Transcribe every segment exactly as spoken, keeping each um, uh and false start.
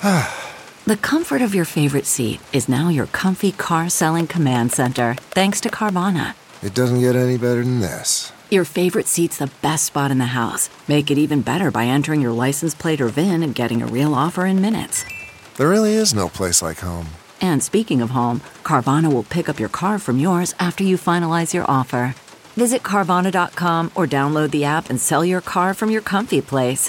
The comfort of your favorite seat is now your comfy car selling command center, thanks to Carvana. It doesn't get any better than this. Your favorite seat's the best spot in the house. Make it even better by entering your license plate or V I N and getting a real offer in minutes. There really is no place like home. And speaking of home, Carvana will pick up your car from yours after you finalize your offer. Visit Carvana dot com or download the app and sell your car from your comfy place.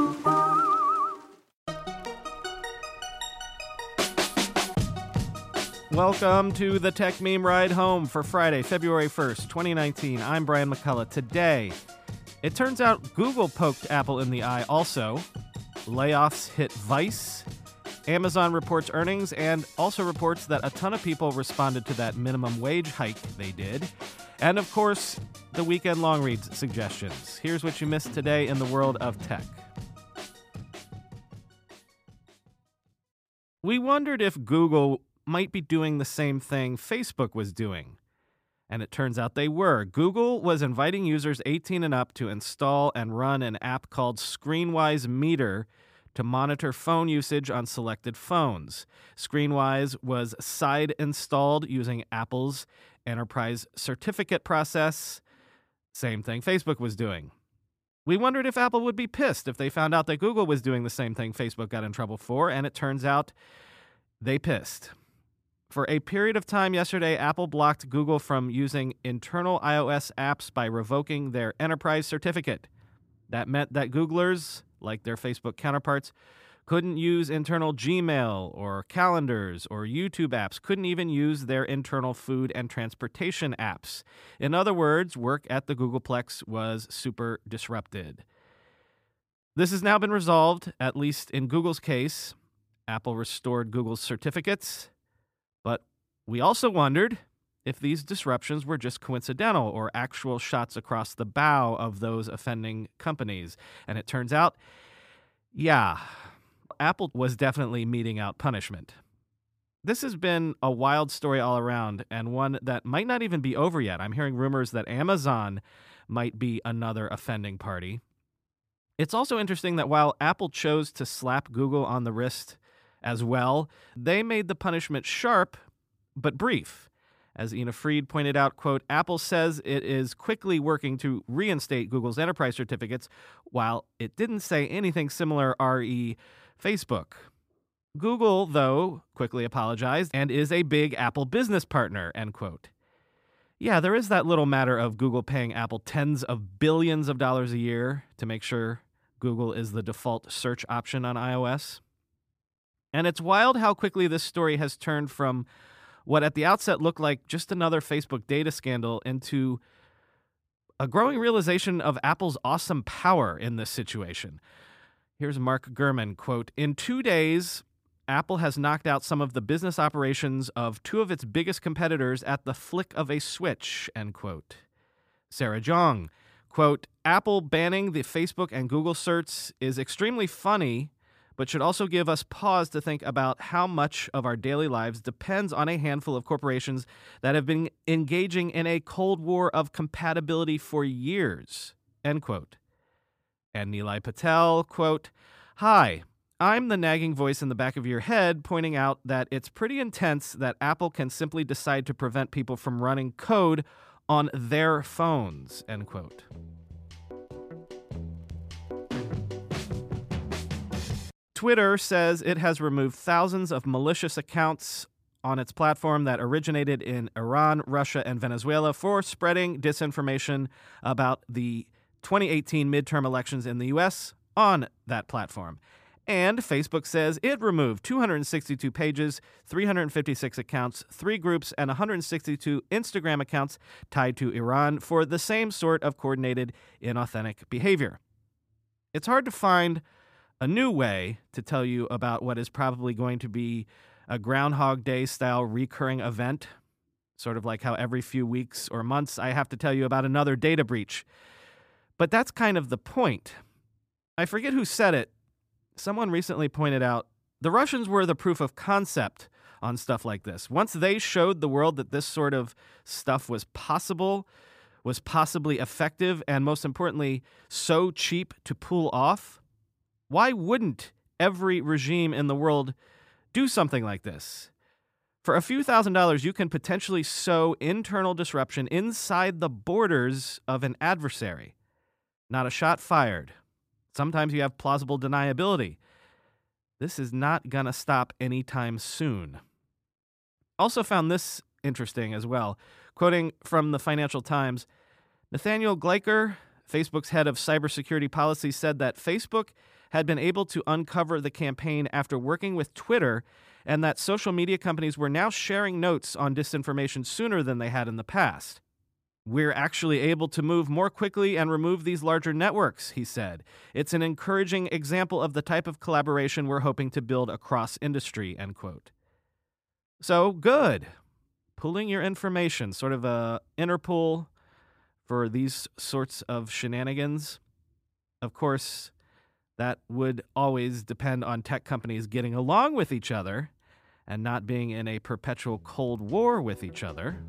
Welcome to the Tech Meme Ride Home for Friday, February first, twenty nineteen. I'm Brian McCullough. Today, it turns out Google poked Apple in the eye also. Layoffs hit Vice. Amazon reports earnings and also reports that a ton of people responded to that minimum wage hike they did. And of course, the weekend long reads suggestions. Here's what you missed today in the world of tech. We wondered if Google might be doing the same thing Facebook was doing. And it turns out they were. Google was inviting users eighteen and up to install and run an app called Screenwise Meter to monitor phone usage on selected phones. Screenwise was side installed using Apple's enterprise certificate process. Same thing Facebook was doing. We wondered if Apple would be pissed if they found out that Google was doing the same thing Facebook got in trouble for, and it turns out they pissed. For a period of time yesterday, Apple blocked Google from using internal iOS apps by revoking their enterprise certificate. That meant that Googlers, like their Facebook counterparts, couldn't use internal Gmail or calendars or YouTube apps, couldn't even use their internal food and transportation apps. In other words, work at the Googleplex was super disrupted. This has now been resolved, at least in Google's case. Apple restored Google's certificates, but we also wondered if these disruptions were just coincidental or actual shots across the bow of those offending companies. And it turns out, yeah, Apple was definitely meting out punishment. This has been a wild story all around, and one that might not even be over yet. I'm hearing rumors that Amazon might be another offending party. It's also interesting that while Apple chose to slap Google on the wrist as well, they made the punishment sharp but brief. As Ina Fried pointed out, quote, Apple says it is quickly working to reinstate Google's enterprise certificates, while it didn't say anything similar re Facebook. Google, though, quickly apologized and is a big Apple business partner, end quote. Yeah, there is that little matter of Google paying Apple tens of billions of dollars a year to make sure Google is the default search option on iOS. And it's wild how quickly this story has turned from what at the outset looked like just another Facebook data scandal into a growing realization of Apple's awesome power in this situation. Here's Mark Gurman, quote, in two days, Apple has knocked out some of the business operations of two of its biggest competitors at the flick of a switch, end quote. Sarah Jong, quote, Apple banning the Facebook and Google certs is extremely funny, but should also give us pause to think about how much of our daily lives depends on a handful of corporations that have been engaging in a cold war of compatibility for years, end quote. And Nilay Patel, quote, hi, I'm the nagging voice in the back of your head pointing out that it's pretty intense that Apple can simply decide to prevent people from running code on their phones, end quote. Twitter says it has removed thousands of malicious accounts on its platform that originated in Iran, Russia, and Venezuela for spreading disinformation about the twenty eighteen midterm elections in the U S on that platform. And Facebook says it removed two hundred sixty-two pages, three hundred fifty-six accounts, three groups, and one hundred sixty-two Instagram accounts tied to Iran for the same sort of coordinated, inauthentic behavior. It's hard to find a new way to tell you about what is probably going to be a Groundhog Day-style recurring event, sort of like how every few weeks or months I have to tell you about another data breach. But that's kind of the point. I forget who said it. Someone recently pointed out the Russians were the proof of concept on stuff like this. Once they showed the world that this sort of stuff was possible, was possibly effective, and most importantly, so cheap to pull off, why wouldn't every regime in the world do something like this. For a few thousand dollars, you can potentially sow internal disruption inside the borders of an adversary. Not a shot fired. Sometimes you have plausible deniability. This is not going to stop anytime soon. Also found this interesting as well. Quoting from the Financial Times, Nathaniel Gleicher, Facebook's head of cybersecurity policy, said that Facebook had been able to uncover the campaign after working with Twitter, and that social media companies were now sharing notes on disinformation sooner than they had in the past. We're actually able to move more quickly and remove these larger networks, he said. It's an encouraging example of the type of collaboration we're hoping to build across industry, end quote. So, good. Pooling your information, sort of a Interpol for these sorts of shenanigans. Of course, that would always depend on tech companies getting along with each other and not being in a perpetual Cold War with each other.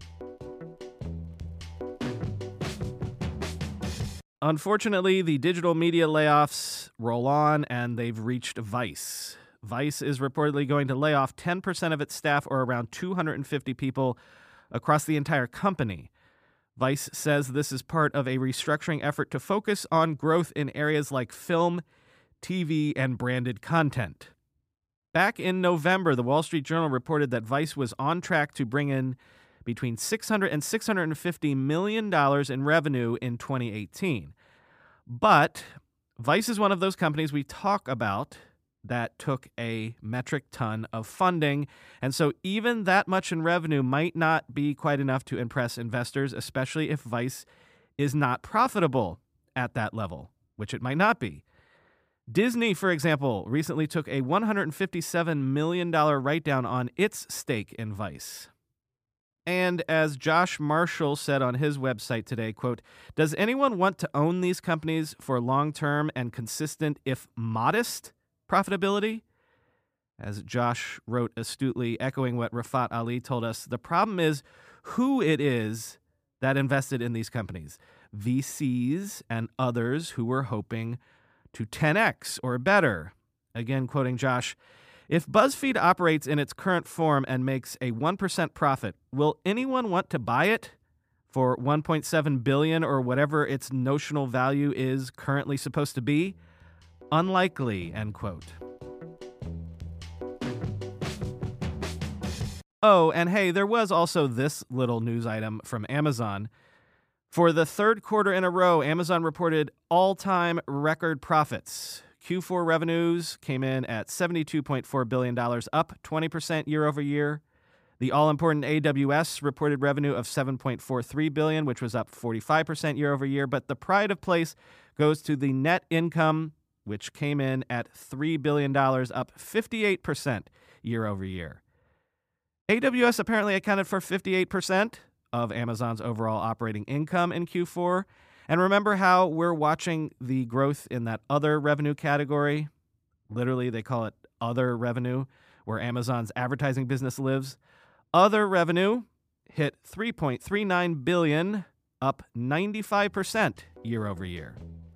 Unfortunately, the digital media layoffs roll on, and they've reached Vice. Vice is reportedly going to lay off ten percent of its staff, or around two hundred fifty people, across the entire company. Vice says this is part of a restructuring effort to focus on growth in areas like film, T V, and branded content. Back in November, the Wall Street Journal reported that Vice was on track to bring in between six hundred and six hundred fifty million dollars in revenue in twenty eighteen. But Vice is one of those companies we talk about that took a metric ton of funding, and so even that much in revenue might not be quite enough to impress investors, especially if Vice is not profitable at that level, which it might not be. Disney, for example, recently took a one hundred fifty-seven million dollars write-down on its stake in Vice. And as Josh Marshall said on his website today, quote, "Does anyone want to own these companies for long-term and consistent, if modest, profitability?" As Josh wrote astutely, echoing what Rafat Ali told us, the problem is who it is that invested in these companies. V Cs and others who were hoping to ten x or better. Again, quoting Josh, "If BuzzFeed operates in its current form and makes a one percent profit, will anyone want to buy it for one point seven billion dollars or whatever its notional value is currently supposed to be? Unlikely," end quote. Oh, and hey, there was also this little news item from Amazon. For the third quarter in a row, Amazon reported all-time record profits. Q four revenues came in at seventy-two point four billion dollars, up twenty percent year over year. The all-important A W S reported revenue of seven point four three billion dollars, which was up forty-five percent year over year. But the pride of place goes to the net income, which came in at three billion dollars, up fifty-eight percent year over year. A W S apparently accounted for fifty-eight percent of Amazon's overall operating income in Q four. And remember how we're watching the growth in that other revenue category? Literally, they call it other revenue, where Amazon's advertising business lives. Other revenue hit three point three nine billion dollars, up ninety-five percent year over year.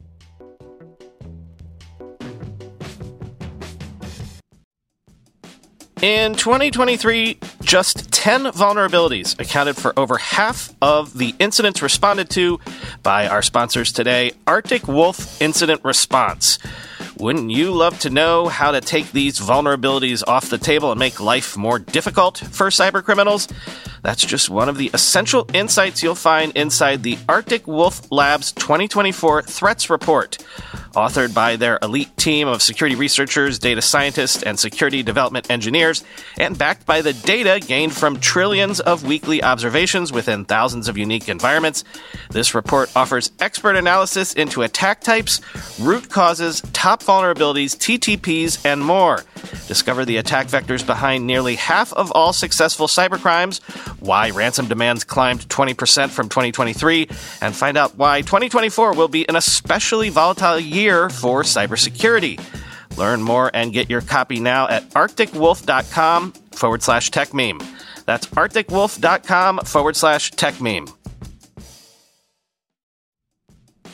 In twenty twenty-three, just ten vulnerabilities accounted for over half of the incidents responded to by our sponsors today, Arctic Wolf Incident Response. Wouldn't you love to know how to take these vulnerabilities off the table and make life more difficult for cybercriminals? That's just one of the essential insights you'll find inside the Arctic Wolf Labs twenty twenty-four Threats Report, authored by their elite team of security researchers, data scientists, and security development engineers, and backed by the data gained from trillions of weekly observations within thousands of unique environments. This report offers expert analysis into attack types, root causes, top vulnerabilities, T T Ps, and more. Discover the attack vectors behind nearly half of all successful cybercrimes, why ransom demands climbed twenty percent from twenty twenty-three, and find out why twenty twenty-four will be an especially volatile year for cybersecurity. Learn more and get your copy now at arcticwolf.com forward slash tech meme. That's arcticwolf.com forward slash tech meme.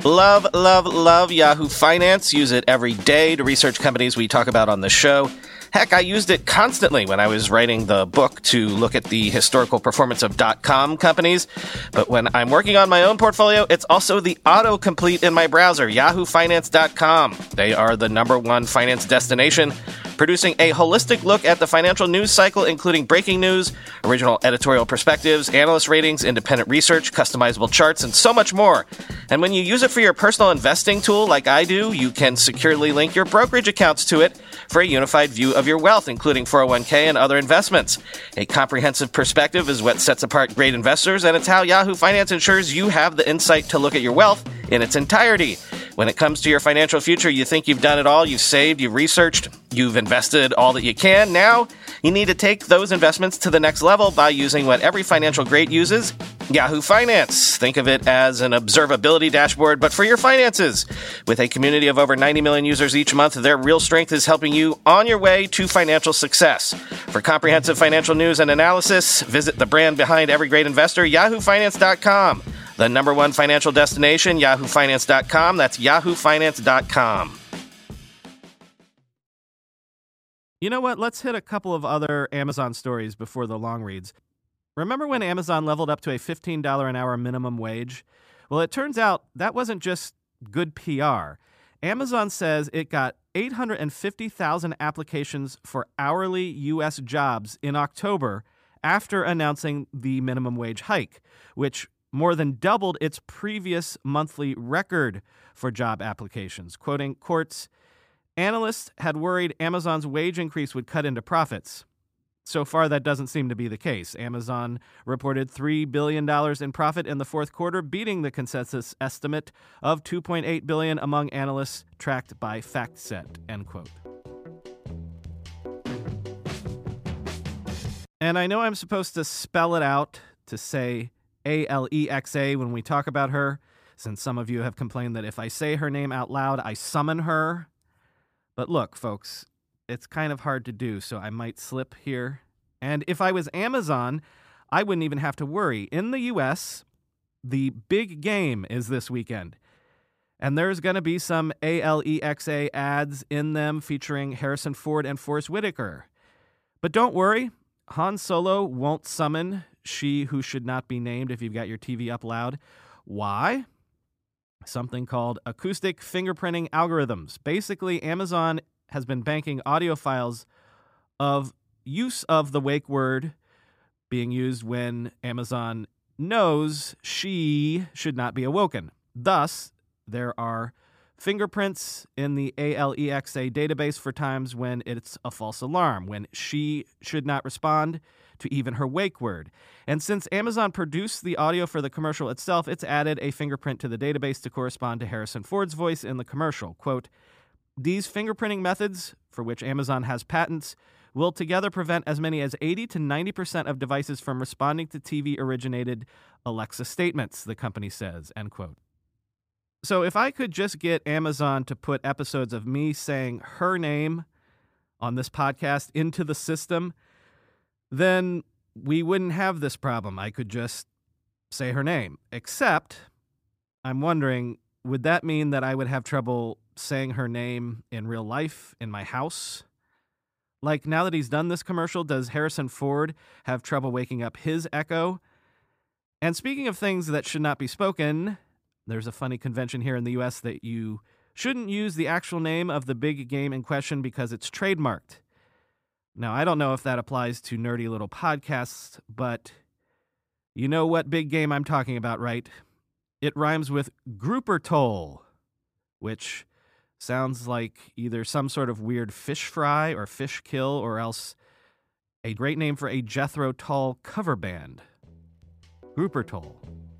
Love, love, love Yahoo Finance. Use it every day to research companies we talk about on the show. Heck, I used it constantly when I was writing the book to look at the historical performance of dot-com companies. But when I'm working on my own portfolio, it's also the autocomplete in my browser, yahoo finance dot com. They are the number one finance destination, producing a holistic look at the financial news cycle, including breaking news, original editorial perspectives, analyst ratings, independent research, customizable charts, and so much more. And when you use it for your personal investing tool like I do, you can securely link your brokerage accounts to it for a unified view of your wealth, including four oh one k and other investments. A comprehensive perspective is what sets apart great investors, and it's how Yahoo Finance ensures you have the insight to look at your wealth in its entirety. When it comes to your financial future, you think you've done it all, you've saved, you've researched, you've invested all that you can. Now, you need to take those investments to the next level by using what every financial great uses, Yahoo Finance. Think of it as an observability dashboard, but for your finances. With a community of over ninety million users each month, their real strength is helping you on your way to financial success. For comprehensive financial news and analysis, visit the brand behind every great investor, yahoo finance dot com. The number one financial destination, yahoo finance dot com. That's yahoo finance dot com. You know what? Let's hit a couple of other Amazon stories before the long reads. Remember when Amazon leveled up to a fifteen dollars an hour minimum wage? Well, it turns out that wasn't just good P R. Amazon says it got eight hundred fifty thousand applications for hourly U S jobs in October after announcing the minimum wage hike, which more than doubled its previous monthly record for job applications. Quoting Quartz, analysts had worried Amazon's wage increase would cut into profits. So far, that doesn't seem to be the case. Amazon reported three billion dollars in profit in the fourth quarter, beating the consensus estimate of two point eight billion dollars among analysts tracked by FactSet, end quote. And I know I'm supposed to spell it out to say A L E X A when we talk about her, since some of you have complained that if I say her name out loud, I summon her. But look, folks, it's kind of hard to do, so I might slip here. And if I was Amazon, I wouldn't even have to worry. In the U S, the big game is this weekend. And there's going to be some A L E X A ads in them featuring Harrison Ford and Forrest Whitaker. But don't worry, Han Solo won't summon She Who Should Not Be Named if you've got your T V up loud. Why? Something called acoustic fingerprinting algorithms. Basically, Amazon has been banking audio files of use of the wake word being used when Amazon knows she should not be awoken. Thus, there are fingerprints in the A L E X A database for times when it's a false alarm, when she should not respond to even her wake word. And since Amazon produced the audio for the commercial itself, it's added a fingerprint to the database to correspond to Harrison Ford's voice in the commercial. Quote, these fingerprinting methods, for which Amazon has patents, will together prevent as many as eighty to ninety percent of devices from responding to T V-originated Alexa statements, the company says, end quote. So if I could just get Amazon to put episodes of me saying her name on this podcast into the system, then we wouldn't have this problem. I could just say her name. Except, I'm wondering, would that mean that I would have trouble saying her name in real life, in my house? Like, now that he's done this commercial, does Harrison Ford have trouble waking up his echo? And speaking of things that should not be spoken, there's a funny convention here in the U S that you shouldn't use the actual name of the big game in question because it's trademarked. Now, I don't know if that applies to nerdy little podcasts, but you know what big game I'm talking about, right? It rhymes with grouper toll, which sounds like either some sort of weird fish fry or fish kill, or else a great name for a Jethro Tull cover band. Grouper toll.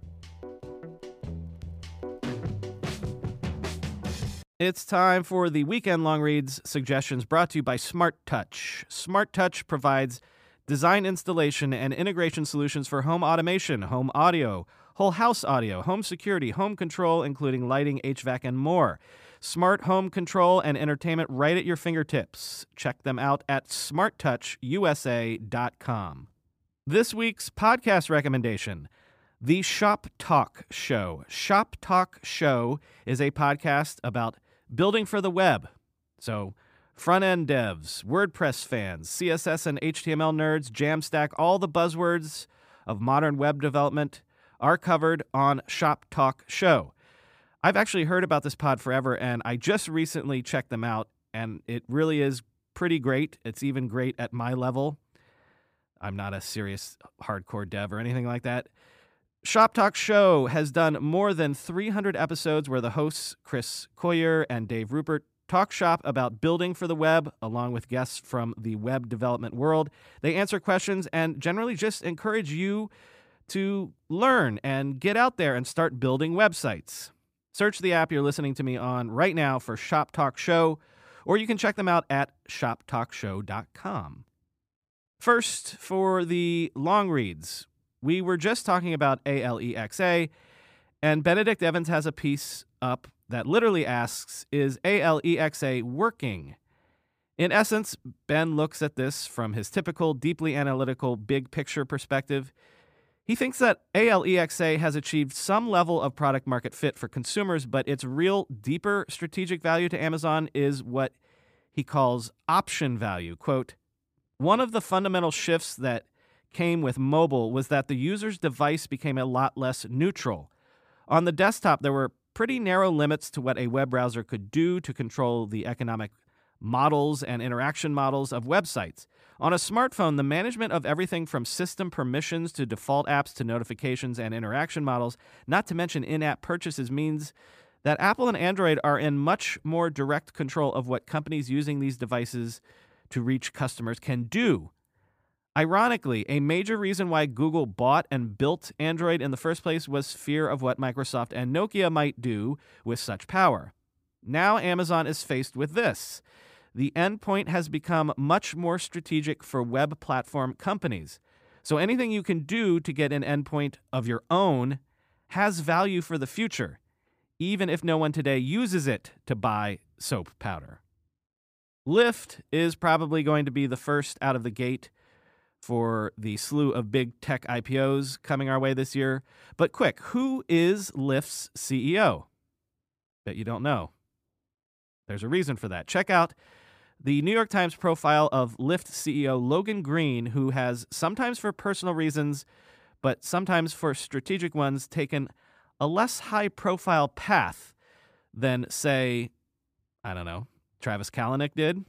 It's time for the Weekend Long Reads suggestions brought to you by Smart Touch. Smart Touch provides design, installation, and integration solutions for home automation, home audio, whole house audio, home security, home control, including lighting, H V A C, and more. Smart home control and entertainment right at your fingertips. Check them out at smart touch u s a dot com. This week's podcast recommendation, The Shop Talk Show. Shop Talk Show is a podcast about building for the web. So front-end devs, WordPress fans, C S S and H T M L nerds, Jamstack, all the buzzwords of modern web development are covered on Shop Talk Show. I've actually heard about this pod forever, and I just recently checked them out, and it really is pretty great. It's even great at my level. I'm not a serious hardcore dev or anything like that. Shop Talk Show has done more than three hundred episodes where the hosts, Chris Coyier and Dave Rupert, talk shop about building for the web, along with guests from the web development world. They answer questions and generally just encourage you to learn and get out there and start building websites. Search the app you're listening to me on right now for Shop Talk Show, or you can check them out at shop talk show dot com. First, for the long reads, we were just talking about Alexa, and Benedict Evans has a piece up that literally asks, is Alexa working? In essence, Ben looks at this from his typical, deeply analytical, big picture perspective. He thinks that Alexa has achieved some level of product market fit for consumers, but its real, deeper strategic value to Amazon is what he calls option value. Quote, one of the fundamental shifts that came with mobile was that the user's device became a lot less neutral. On the desktop, there were pretty narrow limits to what a web browser could do to control the economic models and interaction models of websites. On a smartphone, the management of everything from system permissions to default apps to notifications and interaction models, not to mention in-app purchases, means that Apple and Android are in much more direct control of what companies using these devices to reach customers can do. Ironically, a major reason why Google bought and built Android in the first place was fear of what Microsoft and Nokia might do with such power. Now Amazon is faced with this. The endpoint has become much more strategic for web platform companies. So anything you can do to get an endpoint of your own has value for the future, even if no one today uses it to buy soap powder. Lyft is probably going to be the first out of the gate for the slew of big tech I P Os coming our way this year. But quick, who is Lyft's C E O? Bet you don't know. There's a reason for that. Check out the New York Times profile of Lyft C E O Logan Green, who has, sometimes for personal reasons, but sometimes for strategic ones, taken a less high-profile path than, say, I don't know, Travis Kalanick did.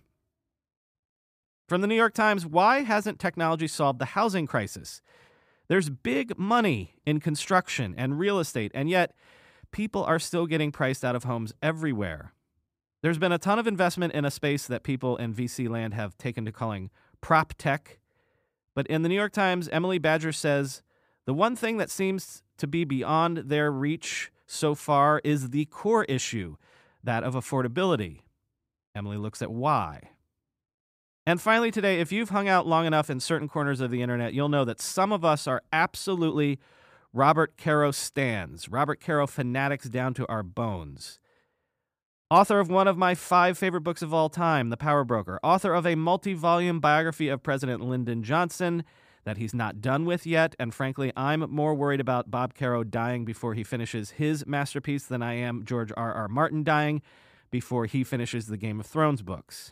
From the New York Times, why hasn't technology solved the housing crisis? There's big money in construction and real estate, and yet people are still getting priced out of homes everywhere. There's been a ton of investment in a space that people in V C land have taken to calling prop tech. But in the New York Times, Emily Badger says, the one thing that seems to be beyond their reach so far is the core issue, that of affordability. Emily looks at why. And finally today, if you've hung out long enough in certain corners of the internet, you'll know that some of us are absolutely Robert Caro stans, Robert Caro fanatics down to our bones. Author of one of my five favorite books of all time, The Power Broker. Author of a multi-volume biography of President Lyndon Johnson that he's not done with yet. And frankly, I'm more worried about Bob Caro dying before he finishes his masterpiece than I am George R. R. Martin dying before he finishes the Game of Thrones books.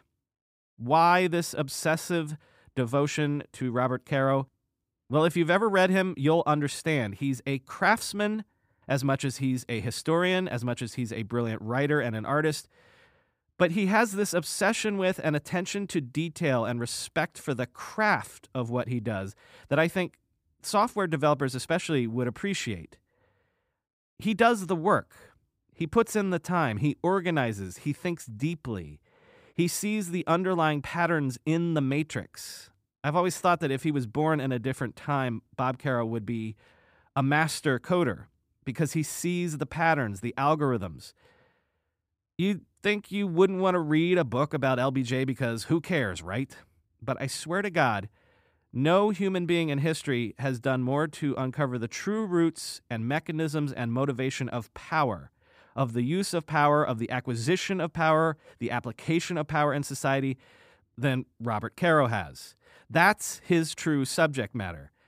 Why this obsessive devotion to Robert Caro? Well, if you've ever read him, you'll understand. He's a craftsman as much as he's a historian, as much as he's a brilliant writer and an artist. But he has this obsession with and attention to detail and respect for the craft of what he does that I think software developers especially would appreciate. He does the work. He puts in the time. He organizes. He thinks deeply. He sees the underlying patterns in the matrix. I've always thought that if he was born in a different time, Bob Caro would be a master coder because he sees the patterns, the algorithms. You'd think you wouldn't want to read a book about L B J because who cares, right? But I swear to God, no human being in history has done more to uncover the true roots and mechanisms and motivation of power, of the use of power, of the acquisition of power, the application of power in society, than Robert Caro has. That's his true subject matter.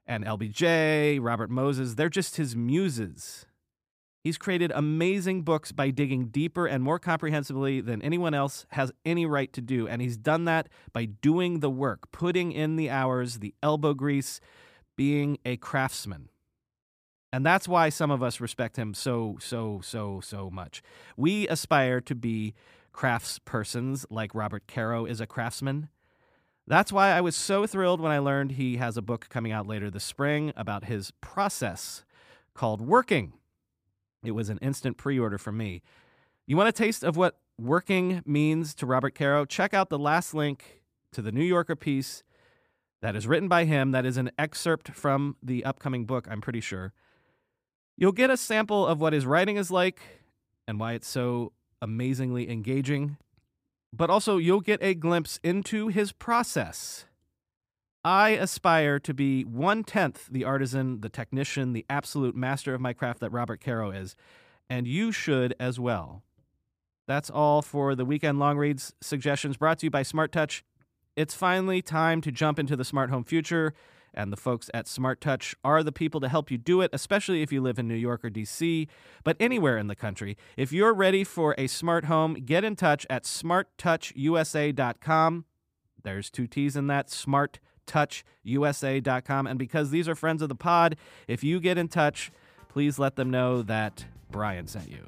and L B J, Robert Moses, they're just his muses. He's created amazing books by digging deeper and more comprehensively than anyone else has any right to do. And he's done that by doing the work, putting in the hours, the elbow grease, being a craftsman. And that's why some of us respect him so, so, so, so much. We aspire to be craftspersons like Robert Caro is a craftsman. That's why I was so thrilled when I learned he has a book coming out later this spring about his process called Working. It was an instant pre-order from me. You want a taste of what working means to Robert Caro? Check out the last link to the New Yorker piece that is written by him. That is an excerpt from the upcoming book, I'm pretty sure. You'll get a sample of what his writing is like and why it's so amazingly engaging. But also, you'll get a glimpse into his process. I aspire to be one-tenth the artisan, the technician, the absolute master of my craft that Robert Caro is, and you should as well. That's all for the Weekend Long Reads suggestions brought to you by Smart Touch. It's finally time to jump into the smart home future, and the folks at Smart Touch are the people to help you do it, especially if you live in New York or D C, but anywhere in the country. If you're ready for a smart home, get in touch at smart touch u s a dot com. There's two T's in that, smart touch u s a dot com. And because these are friends of the pod, if you get in touch, please let them know that Brian sent you.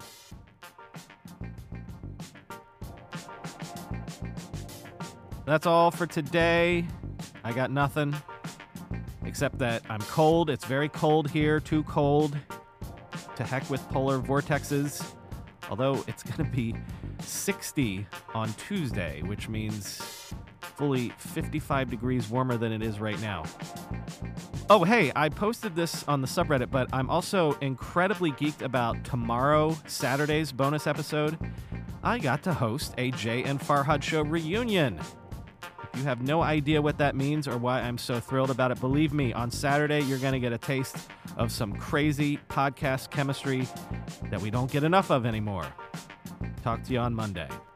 That's all for today. I got nothing except that I'm cold. It's very cold here, too cold. To heck with polar vortexes. Although it's going to be sixty on Tuesday, which means fully fifty-five degrees warmer than it is right now. Oh, hey, I posted this on the subreddit, but I'm also incredibly geeked about tomorrow, Saturday's bonus episode. I got to host a Jay and Farhad Show reunion. If you have no idea what that means or why I'm so thrilled about it, believe me, on Saturday, you're going to get a taste of some crazy podcast chemistry that we don't get enough of anymore. Talk to you on Monday.